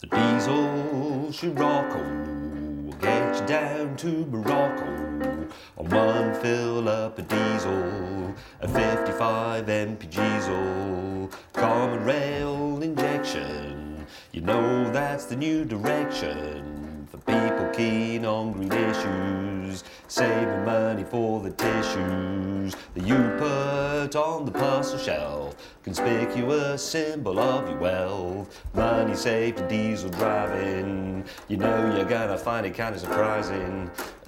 The diesel Scirocco will get you down to Morocco on one fill up a diesel, a 55 mpg. Common rail injection, you know that's the new direction for people keen on green issues, saving money for the tissues that you put on the parcel shelf, conspicuous symbol of your wealth. Money saved in diesel driving, you know you're gonna find it kind of surprising.